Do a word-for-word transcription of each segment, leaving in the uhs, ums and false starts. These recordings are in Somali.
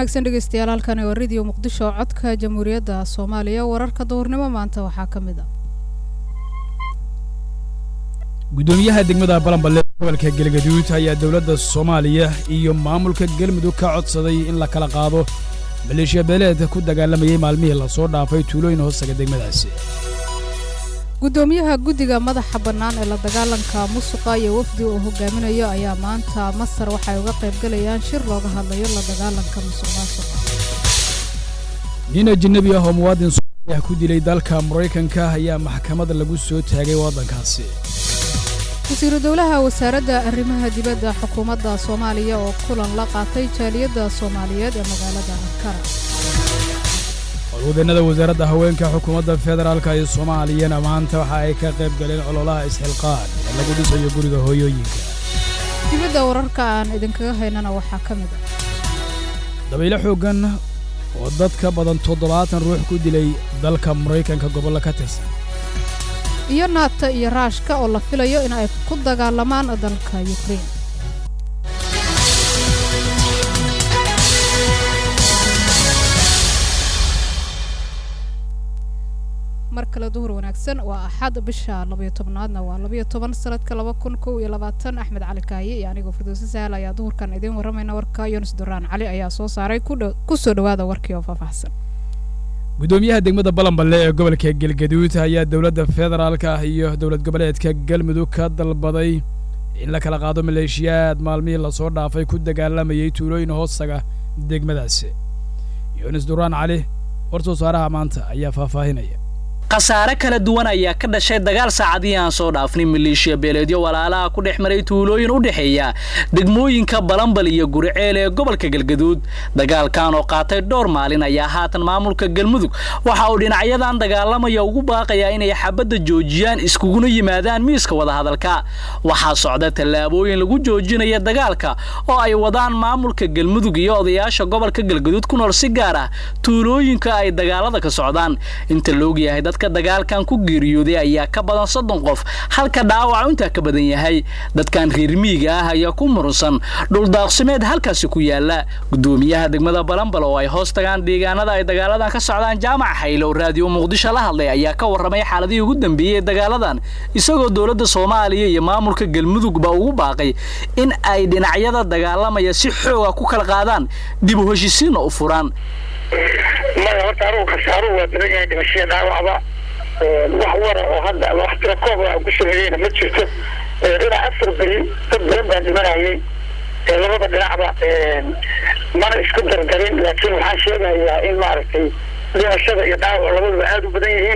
wanaagsan dhageystayaal halkan ee radio Muqdisho codka Jamhuuriyadda Soomaaliya wararka doornimo maanta waxa kamid ah gudoomiyaha degmada Balanballe gobolka Galgaduud ayaa dawladda Soomaaliya iyo maamulka Galmudug ka codsaday in la kala qaado maleeshiya beeleed ku dagaalamayay maalmihii la soo dhaafay tuulooyin hoosaga degmadaasi gudoomiyaha guddiga madaxa bannaan ee la dagaalanka musuqa iyo wafdi uu hogaaminayo ayaa maanta Masar waxay uga qayb galayaan shir looga hadlayo la dagaalanka musuqmaasuqa nina jinabi ah oo muwaadin Soomaaliya ku dilay dalka Mareykanka ayaa maxkamadda lagu soo taagay wadankaasi wasiir dawlaha wasaaradda arrimaha dibadda xukuumadda Soomaaliya oo kulan la qaatay jaaliyadda Soomaaliyeed ee magaalada Ankara wadannada wasaaradda haweenka xukuumadda federaalka ee Soomaaliya maanta waxa ay ka qayb galeen ololaha isxilqaan ee lagu dhisayo guriga hooyooyinka dibadda wararka aan idinkaga haynana waxa kamid ah dabaylo xoogan oo dadka badan toddobaatan ruux ku dilay dalka Mareykanka gobol ka tirsan iyo naata iyo raashka oo la filayo in ay ku dagaalamaan dalka Ukraine markale duhur wanaagsan waa axad bisha laba iyo toban-aadna waa laba iyo toban sanadka laba kun kow iyo labaatan Axmed Cali Kaaye iyo aniga Firdawsi Sahal ayaa duhurkan idin waramayna warka Yunus Duraan Cali ayaa soo saaray ku soo dhawaada warkii oo faahfaahsan gudoomiyaha degmada Balanballe ee gobolka Galgaduud ayaa dawladda federaalka iyo dawlad goboleedka Galmudug ka dalbaday in la kala qaado maleeshiyaad maalmihii la soo dhaafay ku dagaalamayay tuulooyin hoosaga degmadaasi Yunus Duraan Cali warta saaraha maanta ayaa faahfaahinaya qasaare kala duwan ayaa ka dhashay dagaal saacadii aan soo dhaafnay maleeshiya beeleedyo walaalaha ku dhexmaray tuulooyin u dhaxeeya degmooyinka Balanballe iyo Guriceel ee gobolka Galgaduud dagaalkan oo qaatay dhowr maalin ayaa haatan maamulka Galmudug waxa uu dhinacyadan dagaalamaya ugu baaqaya inay xabadda joojiyaan iskuguna yimaadaan miiska wada hadalka waxa socda talaabooyin lagu joojinayo dagaalka oo ay wadaan maamulka Galmudug iyo odayaasha gobolka Galgaduud ku nool si gaar ah tuulooyinka ay dagaalada ka socdaan inta loo yahay dadka dagaalkan ku geeriyooday ayaa ka badan soddon qof halka dhaawac inta ka badan yahay dadkan reer miyiga ah ayaa ku murusan dhul daaqsimeed halkaas ku yaala gudoomiyaha degmada Balanballe oo ay hoos tagaan deegaanada ay dagaaladan ka socdaan jaamac Haylo radio Muqdisho la hadlay ayaa ka waramay xaaladii ugu dambeeyay dagaaladan isagoo dawladda Soomaaliya iyo maamulka Galmudug ba ugu baaqay in ay dhinacyada dagaalamaya si xoog ah ku kala qaadaan dib u heshiisiin u furaan ما يعتبروا خساروا بدنيا دمشق دعوة وحوار وهذا واحد ركوب وقصرين ما تشوفه إلى أثر بي تبدأ بعد ما رأي لما بدأ لعبة ما نسكتر قرين لكن الحاشية هي إن ما رأي لما الشباب يدعوا لما بعدوا بدنيين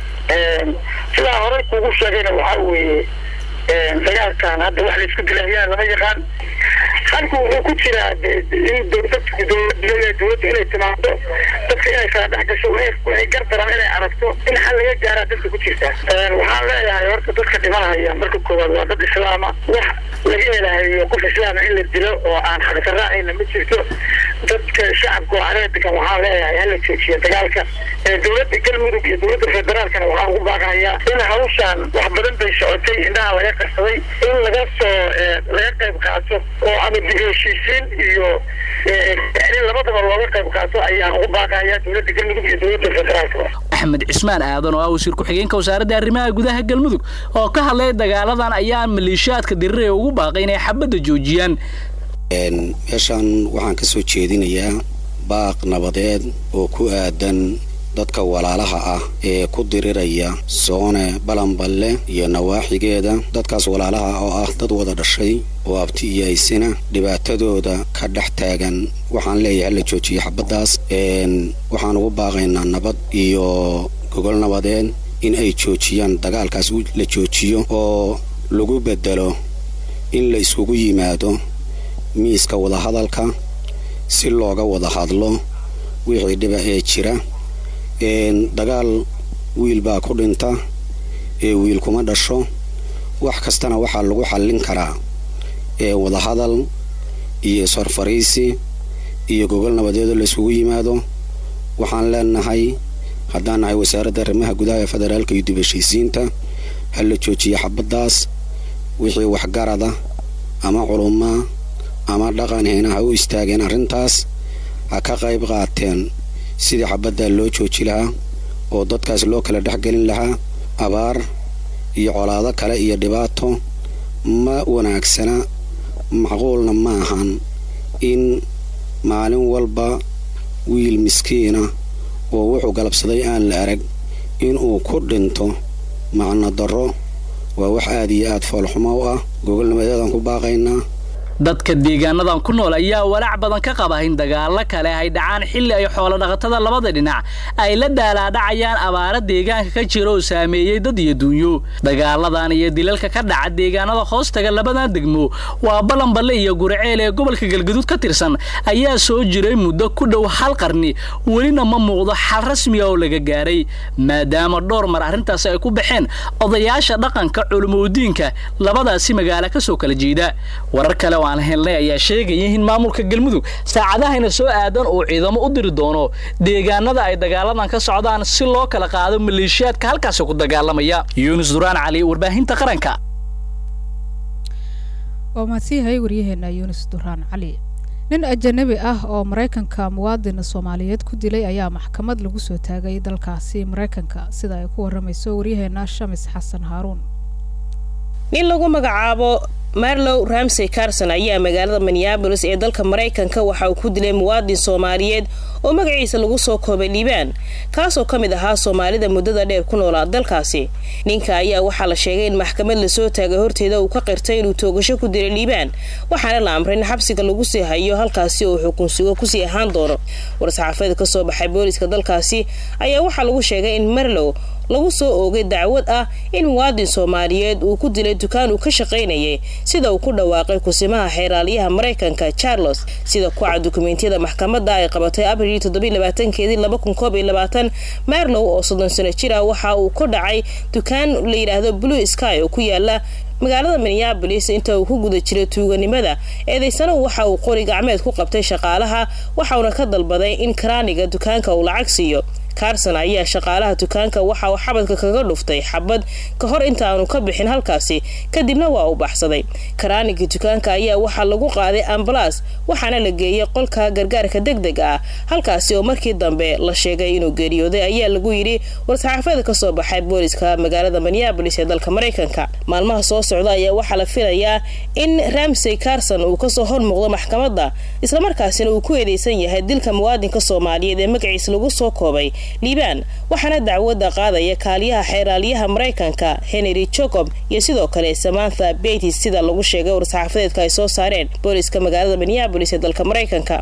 سلا هراء وقصرين وحوي دجال كان هذا واحد يسكت له يا لما يخان خلكوا وكتير إن دولتك دولة دولة إلى تماطو تفكير كذا حاجة شوية ويقدر أنا عرفته إن حل يجارة دولة كتير وحال يا يورك دولة دماغها يا مركب كوبا وضد الإسلام وح لقينا يقول الإسلام إلا الدلو وعن حركة الرأي لما تشوفه ضد الشعب كوارث كم وحال يا هلا تشوفه دجالك دولة الجمهورية دولة الفدرال كانوا وحال بعها يا إن هوشان واحد بدن بيشوفي إنها ويا قصدي إن لقص لقى بقاطه وعم بيجيشين يو يعني لما تبغى لقى بقاطه أيام وباقي يا دولة الجمهورية دولة الفدرال أحمد عثمان aadan oo wasiir ku xigeenka wasaaradda arrimaha gudaha Galmudug oo ka hadlay dagaaladan ayaa maleeshiyaadka dirirey ugu baaqay inay xabadda joojiyaan een meeshan waxaan ka soo jeedinayaa baaq nabadeed oo ku aadan dadka walaalaha ah ee ku diriraya soone Balanballe iyo nawaaxigeeda dadkaas walaalaha oo ah dad wada dhashay oo abtiyaysina dhibaatadooda ka dhax taagan waxaan leeyahay la joojiyo xabadaas een waxaan ugu baaqaynaa nabad iyo gogol nabadeed in ay joojiyaan dagaalkaas la joojiyo oo lagu bedelo in la isugu yimaado miiska wada hadalka si looga wada hadlo wixii dhiba ee jira een dagaal wiil baa ku dhinta ee wiil kuma dhasho wax kastana waxa lagu xallin karaa ee wada hadal iyo sarfariisi iyo gogol nabadeed la isugu yimaado waxaan leenahay haddaan ay wasaaradda arrimaha gudaha federaalka iyo dibashiisiinta hal la joojiyo xabadaas wixii wax garada ama culumma ama dhaqan heena ha u istaageen arintaas ha ka qayb qaateen sidii xabadda loo jooji lahaa oo dadkaas loo kala dhexgelin lahaa abaar iyo colaado kale iyo dhibaato ma wanaagsana macquulna ma ahan in maalin walba wiil miskiina oo wuxuu galabsaday aan la arag inuu ku dhinto macna darro waa wax aad iyo aad foolxumo u ah gogolnimadeedan ku baaqaynaa dadka deegaanadan ku nool ayaa walaac badan ka qaba in dagaalo kale ay dhacaan xilli ay xoolo dhaqatada labada dhinac ay la daalaadhacayaan abaara deegaanka ka jira oo saameeyay dad iyo duunyo dagaaladan iyo dilalka ka dhaca deegaanada hoostaga labadan degmo waa Balanballe iyo Guriceel ee gobolka Galgaduud ka tirsan ayaa soo jiray muddo ku dhow hal qarni welina ma muuqdo xal rasmi ah oo laga gaaray maadaama dhowr mar arrintaas ay ku baxeen odayaasha dhaqanka culumadiinka labadaasi magaalo ka soo kala jeeda warar kale aan helnay ayaa sheegay in maamulka Galmudug saacadahayna soo aadan oo ciidamo u diri doono deegaanada ay dagaaladan ka socdaan si loo kala qaado maleeshiyaadka halkaas ku dagaalamaya Yunus Duraan Cali warbaahinta qaranka oo maasiihay wariyaheena Yunus Duraan Cali nin ajnabi ah oo Mareykanka muwaadin Soomaaliyeed ku dilay ayaa maxkamad lagu soo taagay dalkaasi Mareykanka sida ay ku waramayso wariyaheena Shamis Xasan Haruun nin lagu magacaabo Marlow Ramsey Carson ayaa magaalada Minneapolis ee dalka Mareykanka waxa uu ku dilay muwaadin Soomaaliyeed oo magaciisa lagu soo koobay Liibaan kaasoo kamid ahaa Soomaalida muddada dheer ku noolaa dalkaasi ninka ayaa waxa la sheegay in maxkamad la soo taagay horteeda uu ka qirtay inuu toogasho ku dilay Liibaan waxaana la amray in xabsiga lagu sii hayo halkaasi oo xukun sugo ku sii ahaan doono war-saxaafada ka soo baxay booliska dalkaasi ayaa waxa lagu sheegay in Marlow lagu soo oogay dacwad ah in muwaadin Soomaaliyeed uu ku dilay dukaan uu ka shaqeynayay sida uu ku dhawaaqay kusimaha xeeraaliyaha Mareykanka Charles sida ku cad dokumentiyada maxkamadda ay qabatay Abriil toddoba iyo labaatan-keedii laba kun koob iyo labaatan Marlow oo soddon sano jir ah waxa uu ku dhacay dukaan la yiraahdo Blue Sky oo ku yaala magaalada Minneapolis inta uu ku guda jiray tuuganimada eedeysana waxa uu qori gacmeed ku qabtay shaqaalaha waxa uu ka dalbaday in karaaniga dukaanka uu lacag siiyo Carson ayaa shaqaalaha dukaanka waxa uu xabadka kaga dhuftay xabad ka hor inta aanu ka bixin halkaasi kadibna waa uu baxsaday karaaniga dukaanka ayaa waxa lagu qaaday ambulance waxaana la geeyay qolka gargaarka degdega ah halkaasi oo markii dambe la sheegay inuu geeriyooday ayaa lagu yiri war-saxaafada ka soo baxay booliska magaalada Minneapolis ee dalka Mareykanka maalmaha soo socda ayaa waxa la filayaa in Ramsey Carson uu ka soo hormuqdo maxkamadda isla markaasina uu ku eedeysan yahay dilka muwaadinka Soomaaliyeed ee magaciisa lagu soo koobay Liibaan waxaana dacwadda qaadaya kaaliyaha xeeraaliyaha Mareykanka Henry Jacob iyo sidoo kale Samantha Bates sida lagu sheegay war-saxaafadeedka ay soo saareen booliska magaalada Minneapolis ee dalka Mareykanka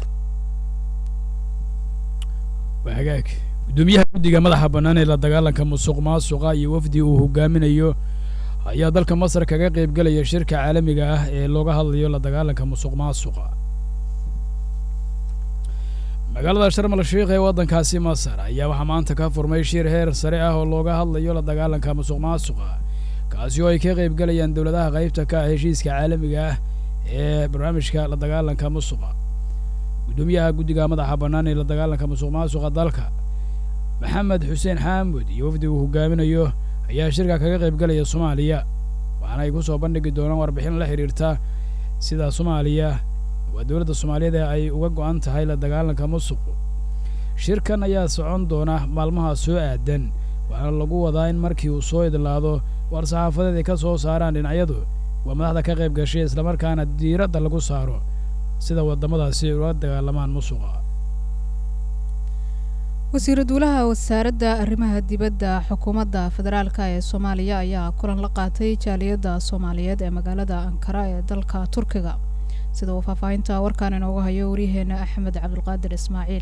wahagaag gudoomiyaha guddiga madaxa bannaan ee la dagaalanka musuqmaasuqa iyo wafdi uu hogaaminayo ayaa dalka Masar kaga qayb galaya shirka caalamiga ah ee looga hadlayo la dagaalanka musuqmaasuqa magaalada Sharm el-Sheikh ee waddankaasi Masar ayaa waxa maanta ka furmay shir heer sare ah oo looga hadlayo la dagaalanka musuqmaasuqa kaasi oo ay ka qayb galayaan dawladaha qaybta ka ah heshiiska caalamiga ah ee barnaamijka la dagaalanka musuqa gudoomiyaha guddiga madaxa bannaan ee la dagaalanka musuqmaasuqa dalka Maxamed Xuseen Xaamud iyo wafdi uu hogaaminayo ayaa shirka kaga qayb galaya Soomaaliya waxaana ay ku soo bandhigi doonaan warbixin la xiriirta sida Soomaaliya waa dawladda Soomaaliyeed ay uga go'an tahay la dagaalanka musuqa shirkan ayaa socon doona maalmaha soo aadan waxaana lagu wadaa in markii uu soo idlaado war-saxaafadeed ay ka soo saaraan dhinacyadu waa madaxda ka qayb gashay isla markaana diiradda lagu saaro sida wadamadaasi uga dagaalamaan musuqa wasiir dawlaha wasaaradda arrimaha dibadda xukuumadda federaalka ee Soomaaliya ayaa kulan la qaatay jaaliyadda Soomaaliyeed ee magaalada Ankara ee dalka Turkiga sida uu faafahinta warkaan inoogu hayo wariyaheena Axmed Cabdulqaadir Ismaaciil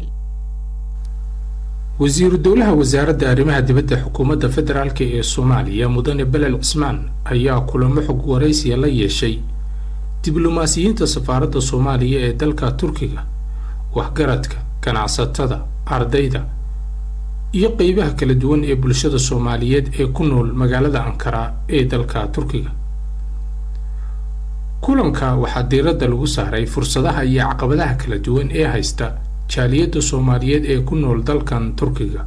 wasiir dawlaha wasaaradda arrimaha dibadda xukuumadda federaalka ee Soomaaliya mudane Belal Cismaan ayaa kulamo xog waraysi la yeeshay diblomaasiyiinta safaaradda Soomaaliya ee dalka Turkiga waxgaradka ganacsatada ardayda iyo qaybaha kala duwan ee bulshada Soomaaliyeed ee ku nool magaalada Ankara ee dalka Turkiga kulanka waxaa diiradda lagu saaray fursadaha iyo caqabadaha kala duwan ee haysta jaaliyadda Soomaaliyeed ee ku nool dalkan Turkiga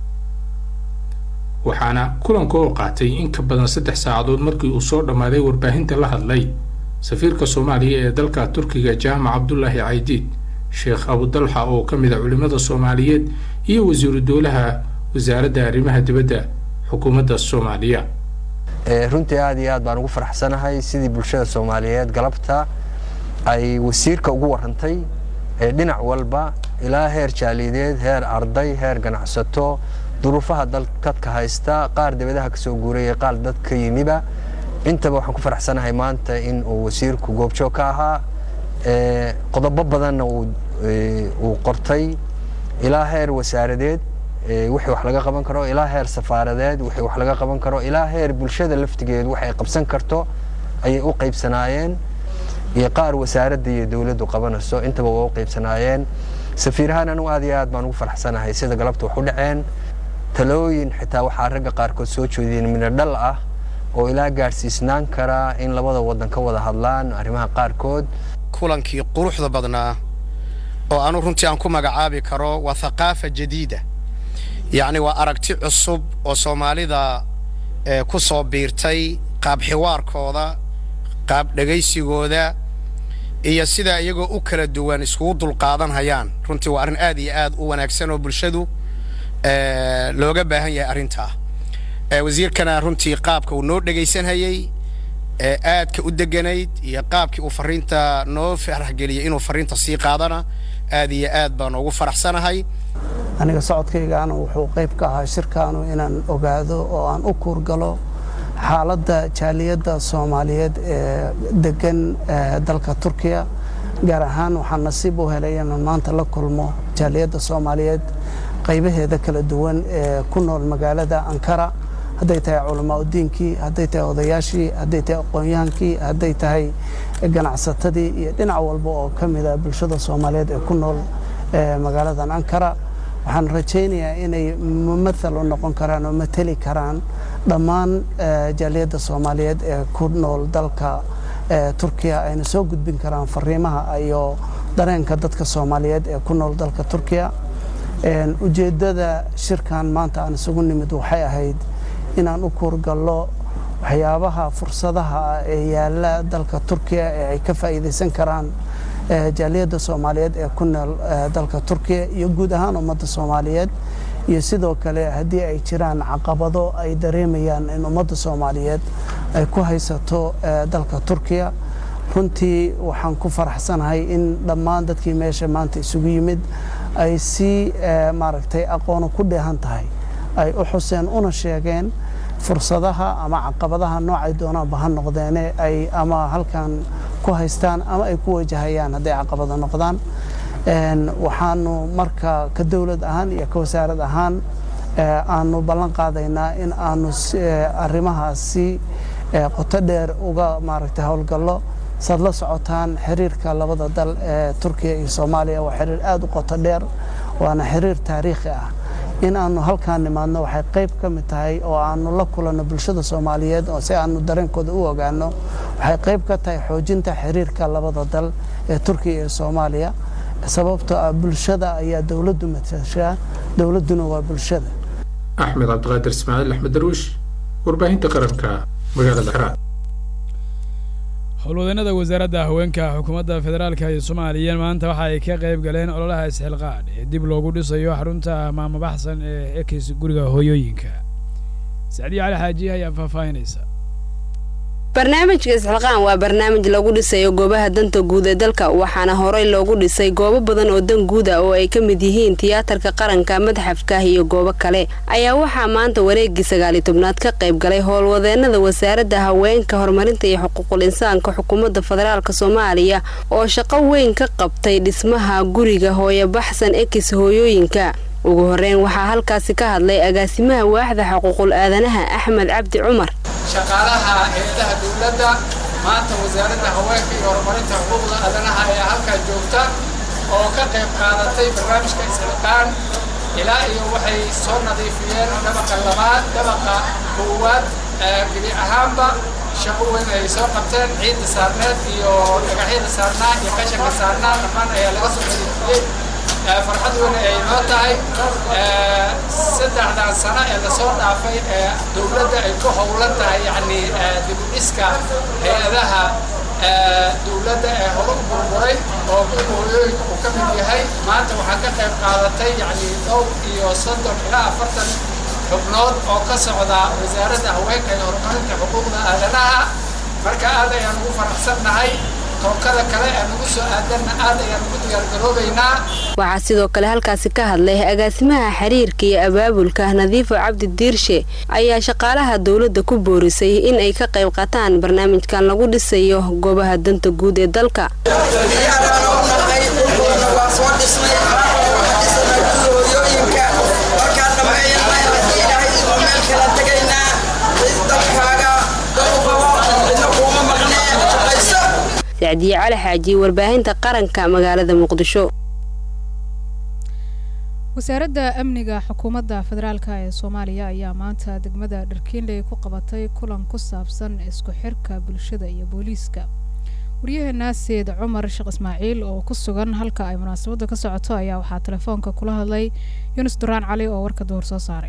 waxaana kulanka oo qaatay in ka badan saddex saacadood markii uu soo dhamaaday warbaahinta la hadlay safiirka Soomaaliya ee dalka Turkiga Jaamac Abdullaahi Caydiid sheekh abudalxa oo ka mid ah culimada Soomaaliyeed iyo wasiiru dowlaha wasaaradda arrimaha dibadda xukuumadda Soomaaliya. ee runtii aad iyo aad baan ugu faraxsanahay sidii bulshada Soomaaliyeed galabta ay wasiirka ugu warantay ee dhinac walba ilaa heer jaalideed heer arday heer ganacsato duruufaha dalka haysta qaar dibadaha ka soo guuray qaar dadka yimiba intaba waxaan ku faraxsanahay maanta in uu wasiirku goobjoog ka ahaa ee qodobo badan uu uu qortay ilaa heer wasaaradeed wixii wax laga qaban karo ilaa heer safaaradeed wixii wax laga qaban karo ilaa heer bulshada laftigeedu waxay qabsan karto ayay u qaybsanaayeen iyo qaar wasaaradda iyo dawladdu qabanayso intaba waa u qaybsanaayeen safiirahan anu aad iyo aad baan ugu faraxsanahay sida galabta wax u dhaceen talooyin xitaa waxa ragga qaarkood soo jeediyeen min dhal ah oo ilaa gaarsiisnaan kara in labada wadan ka wada hadlaan arrimaha qaarkood kulankii quruxda badnaa oo aanu runtii aan ku magacaabi karo waa thaqaafa jadiida يعني وأركتي عصب وصوماليدا كسو بيرتي قاب حوار كودا قاب دغيسي كودا iyo sida iyagu u kala duwan isku dul qaadan hayaan runtii waa arin aad iyo aad u wanaagsan oo bulshadu ee looga baahan yahay arinta ee wasiirkana runtii qaabka uu noo dhageysan hayay ee aadka u deganayd iyo qaabkii uu fariinta noo farax galiyay inuu fariinta sii qaadana aad iyo aad baan ugu faraxsanahay aniga socodkaygaana wuxuu qayb ka ahaa shirkaanu inaan ogaado oo aan u kuurgalo xaaladda jaaliyadda Soomaaliyeed ee degan dalka Turkiya gaar ahaan waxaan nasiib u helay inaan maanta la kulmo jaaliyadda Soomaaliyeed qaybaheeda kala duwan ee ku nool magaalada Ankara hadday tahay culamaa diinkii hadday tahay odayaashii hadday tahay aqoon-yahankii hadday tahay ganacsatadii iyo dhinac walba oo ka mid ah bulshada Soomaaliyeed ee ku nool magaalada Ankara waxaan rajaynayaa inay mumathal u noqon karaan oo matali karaan dhammaan jaaliyadda Soomaaliyeed ee ku nool dalka Turkiya ayna soo gudbin karaan fariimaha iyo dareenka dadka Soomaaliyeed ee ku nool dalka Turkiya een ujeedada shirkan maanta aan isugu nimid waxay ahayd inaan u kuurgalo waxyaabaha fursadaha ee yaala dalka Turkiya ee ay ka faa'iideysan karaan jaaliyadda Soomaaliyeed ee ku nool dalka Turkiya iyo guud ahaan ummadda Soomaaliyeed iyo sidoo kale hadii ay jiraan caqabado ay dareemayaan in ummadda Soomaaliyeed ay ku haysato dalka Turkiya runtii waxaan ku faraxsanahay in dhammaan dadkii meesha maanta isugu yimid ay si maaragtay aqoon ku dheehan tahay ay u xuseen una sheegeen fursadaha ama caqabadaha noocay doonaan bahan noqdeen ay ama halkan ku haystaan ama ay ku wajahayaan haday caqabado noqdaan een waxaanu marka ka dawlad ahaan iyo ka wasaarad ahaan aanu ballan qaadaynaa in aanu arrimahaasi qoto dheer uga maaragtay hawlgallo sad la socotaan xiriirka labada dal ee Turkiya iyo Soomaaliya waa xiriir aad u qoto dheer waana xiriir taariikhi ah in aanu halkaan nimaadno waxay qayb ka mid tahay oo aanu la kulano bulshada Soomaaliyeed oo si aanu dareenkooda u ogaano waxay qayb ka tahay xoojinta xiriirka labada dal ee Turkiya iyo Soomaaliya sababtoo ah bulshada ayaa dawladdu matashaa dawladuna waa bulshada Axmed Cabdiqaadir Ismaaciil Axmed Darwish warbaahinta qaranka magaalada Xaraan howlwadeennada wasaaradda haweenka xukuumadda federaalka ee Soomaaliya maanta waxa ay ka qayb galeen ololaha isxilqaan ee dib loogu dhisayo xarunta maamo baxsan ee ekis guriga hooyooyinka Saciid Cali Xaaji ayaa faafaynaysa barnaamijka isxilqaan waa barnaamij lagu dhisayo goobaha danta guud ee dalka waxaana horey loogu dhisay goobo badan oo dan guud ah oo ay ka mid yihiin tiyaatarka qaranka madxafka iyo goobo kale ayaa waxa maanta wareegii sagaal iyo tobnaad ka qayb galay howlwadeennada wasaaradda haweenka horumarinta iyo xuquuqul insaanka xukuumadda federaalka Soomaaliya oo shaqo weyn ka qabtay dhismaha guriga hooyo baxsan ekis hooyooyinka ugu horeyn waxaa halkaasi ka hadlay agaasimaha waaxda xuquuqul aadanaha Axmed Cabdi Cumar shaqaalaha hay'adaha dawladda maanta wasaaradda haweenka iyo horumarinta xuquuqda aadanaha ayaa halka joogta oo ka qayb qaadatay barnaamijka isxilqaan ilaa iyo waxay soo nadiifiyeen dabaqa labaad dabaqa koowaad geli ahaanba shaqo weyn ay soo qabteen ciidda saarneed iyo dhagaxyada saarnaa iyo qashinka saarnaa dhammaan ayaa laga soo nadiifiyey farxad weyn ay noo tahay saddexdan sano ee la soo dhaafay ee dawladda ay ku howlan tahay yani dib u dhiska hay'adaha dowladda ee hore u burburay oo hooyooyinka uu ka mid yahay maanta waxaa ka qayb qaadatay yacni dhowr iyo soddon ilaa afartan xubnood oo ka socda wasaaradda haweenka iyo horumarinta xuquuqda aadanaha marka aad ayaan ugu faraxsannahay tookada kale ee nagu soo aadanna aad ayaan ugu diyaargaroobaynaa. waxaa sidoo kale halkaasi ka hadlay agaasimaha xiriirka iyo abaabulka Nadiifo Cabdi Diirshe ayaa shaqaalaha dawladda ku boorisay in ay ka qayb qaataan barnaamijkan lagu dhisayo goobaha danta guud ee dalka. سعدي على حاجي warbaahinta qaranka magaalada Muqdisho. wasaaradda amniga xukuumadda federaalka ee Soomaaliya ayaa maanta degmada Dharkiinley ku qabatay kulan ku saabsan isku xirka bulshada iyo booliiska. wariyaheena Said Cumar Sheekh Ismaaciil oo ku sugan halka ay munaasabadda ka socoto ayaa waxaa telefoonka kula hadlay Yunus Duraan Cali oo warka door soo saaray.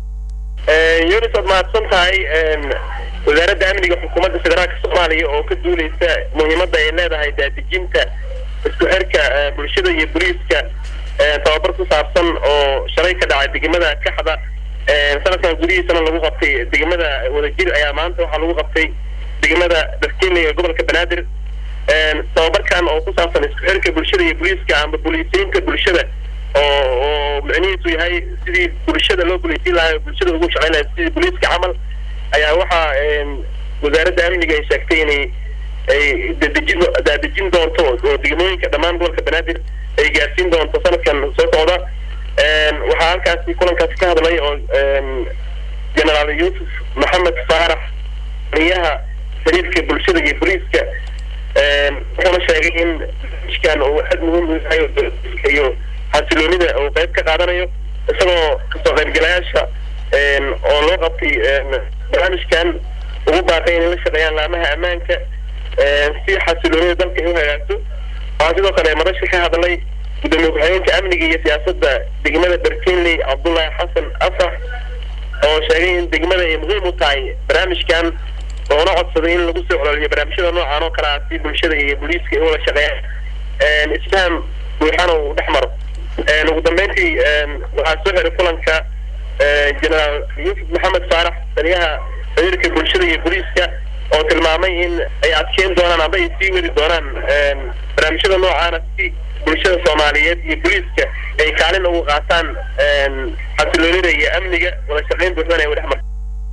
Yunus ma santahay wasaaradda amniga xukuumadda federaalka Soomaaliya oo ka duuleysa muhiimadda ay leedahay daadejinta isku xirka bulshada iyo booliiska tababar ku saabsan oo shalay ka dhacay degmada Kaxda sanadkan gudihiisana lagu qabtay degmada wadajir ayaa maanta waxaa lagu qabtay degmada Dharkiinley ee gobolka Banaadir tababarkan oo ku saabsan isku xirka bulshada iyo booliiska ama booliisiinta bulshada oo macnihiisu yahay sidii bulshada loo booliisiin lahaa bulshada ugu shaqeyn lahaa sidii booliiska camal ayaa waxaa wasaaradda amniga ay sheegtay inay ay daadejin doonto oo degmooyinka dhammaan gobolka Banaadir ay gaarsiin doonto sanadkan soo socda waxaa halkaasi kulankaasi ka hadlay oo generaal Yuusuf Maxamed Faarax wariyaha xiriirka bulshada iyo booliiska wuxuuna sheegay in iskaan uu aad muhiim u yahay iyo xasiloonida oo qayb ka qaadanayo isagoo kasoo qaybgalayaasha oo loo qabtay barnaamijkan ugu baaqay in la shaqeeyaan laamaha ammaanka si xasiloonida dalka ay u hagaagto. waxaa sidoo kale madasha ka hadlay gudoomiye ku-xigeenka amniga iyo siyaasadda degmada Dharkiinley Cabdullaahi Xasan Afax oo sheegay in degmada ay muhiim u tahay barnaamijkan oona codsaday in lagu soo celiyo barnaamijyada noocan oo kale ah si bulshada iyo booliiska ay wada shaqeeyaan isfaham buuxana uu dhex maro. ugu dambeyntii waxaa soo xiray kulanka generaal Yuusuf Maxamed Faarax wariyaha xiriirka bulshada iyo booliiska oo tilmaamay in ay adkeyn doonaan ama ay sii wadi doonaan barnaamijyada noocaana si bulshada Soomaaliyeed iyo booliiska ay kaalin ugu qaataan xasiloonida iyo amniga wada shaqeyn buuxana ay wada dhex marto.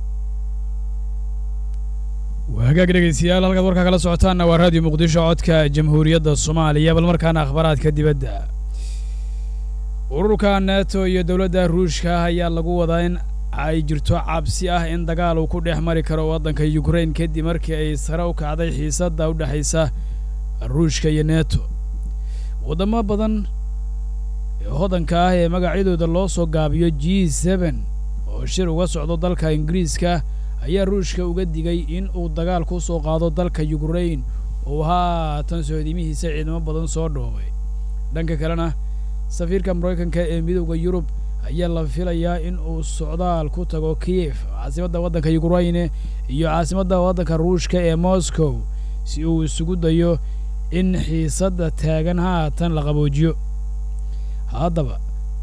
وهاجاك dhegeystayaal halka warka kala socotaana waa radio Muqdisho codka Jamhuuriyadda Soomaaliya bal markaana akhbaraadka dibadda. ururka NATO iyo dawladda Ruushka ayaa lagu wadaa in ay jirto cabsi ah in dagaal uu ku dhex mari karo waddanka Ukraine kadib markii ay sare u kacday xiisadda u dhaxaysa Ruushka iyo NATO. wadamo badan hodanka ah ee magacyadooda loo soo gaabiyo G seven oo shir uga socdo dalka Ingiriiska ayaa Ruushka uga digay in uu dagaal ku soo qaado dalka Ukraine oo haatan soodimihiisa ciidamo badan soo dhoobay. dhanka kalena safiirka Mareykanka ee midowga Yurub ayaa la filayaa in uu socdaal ku tago Kiev caasimadda waddanka Ukraine iyo caasimadda waddanka Ruushka ee Moscow si uu isugu dayo in xiisadda taagan haatan la qaboojiyo. haddaba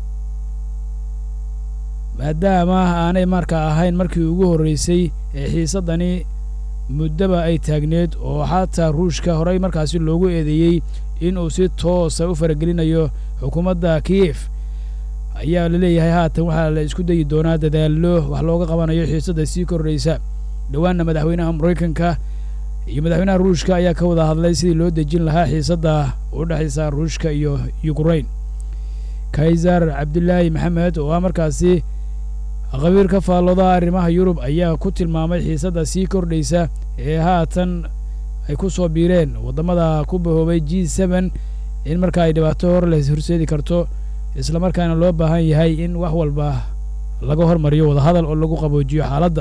maadaama aanay markaa ahayn markii ugu horreysay ee xiisaddani muddaba ay taagneed oo xataa Ruushka horey markaasi loogu eedeeyey in uu si toos ah u faragelinayo xukuumadda Kiev ayaa la leeyahay haatan waxaa la isku dayi doonaa dadaallo wax looga qabanayo xiisadda sii kordhaysa. dhawaanna madaxweynaha Mareykanka iyo madaxweynaha Ruushka ayaa ka wada hadlay sidii loo dejin lahaa xiisadda u dhaxaysa Ruushka iyo Ukraine. Kaiser Abdullaahi Maxamed oo markaasi qabiir ka faallooda arrimaha Yurub ayaa ku tilmaamay xiisadda sii kordhaysa ee haatan ay ku soo biireen wadamada ku bahoobay G seven in marka ay dhibaato hor la horseedi karto isla markaana loo baahan yahay in wax walba laga hormariyo wada hadal oo lagu qaboojiyo xaaladda.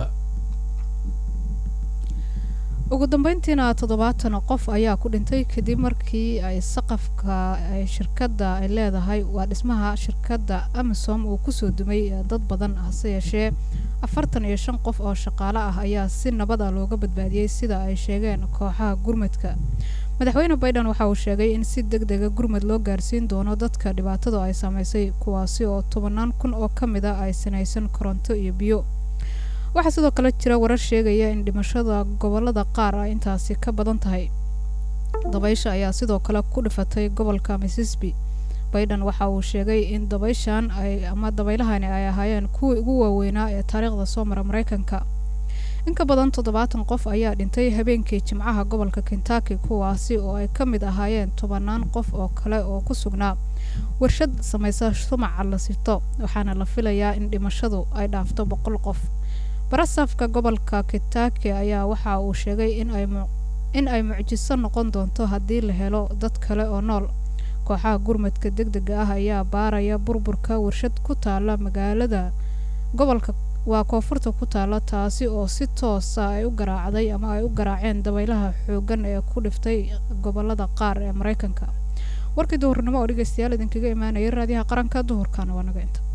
ugu dambeyntiina toddobaatan qof ayaa ku dhintay kadib markii ay saqafka ay shirkadda ay leedahay waa dhismaha shirkadda Amazon uu ku soo dumay dad badan hase yeeshee afartan iyo shan qof oo shaqaale ah ayaa si nabada looga badbaadiyey sida ay sheegeen kooxaha gurmadka madaxweyne Biden waxa uu sheegay in si degdeg ah gurmad loo gaarsiin doono dadka dhibaatadu ay saameysay kuwaasi oo tobanaan kun oo kamid ah ay sanaysan koronto iyo biyo waxa sidoo kale jira warar sheegaya in dhimashada gobolada qaar ay intaasi ka badan tahay dabaysha ayaa sidoo kale ku dhifatay gobolka Mississippi Biden waxa uu sheegay in dabayshan ay ama dabaylahani ay ahaayeen kuwii ugu waaweynaa ee taariikhda soo mara Mareykanka in ka badan toddobaatan qof ayaa dhintay habeenkii Jimcaha gobolka Kentucky kuwaasi oo ay ka mid ahaayeen tobanaan qof oo kale oo ku sugnaa warshad samaysa shumaca la sifto waxaana la filayaa in dhimashadu ay dhaafto boqol qof barasafka gobolka Kentucky ayaa waxa uu sheegay in ay in ay mucjiso noqon doonto haddii la helo dad kale oo nool kooxaha gurmadka degdega ah ayaa baaraya burburka warshad ku taala magaalada gobolka waa koonfurta ku taala taasi oo si toos ah ay u garaacday ama ay u garaaceen dabaylaha xoogan ee ku dhiftay gobolada qaar ee Mareykanka warkii duhurnimo oo dhageystayaal idinkaga imaanayay raadiyaha qaranka duhurkan waa naga inta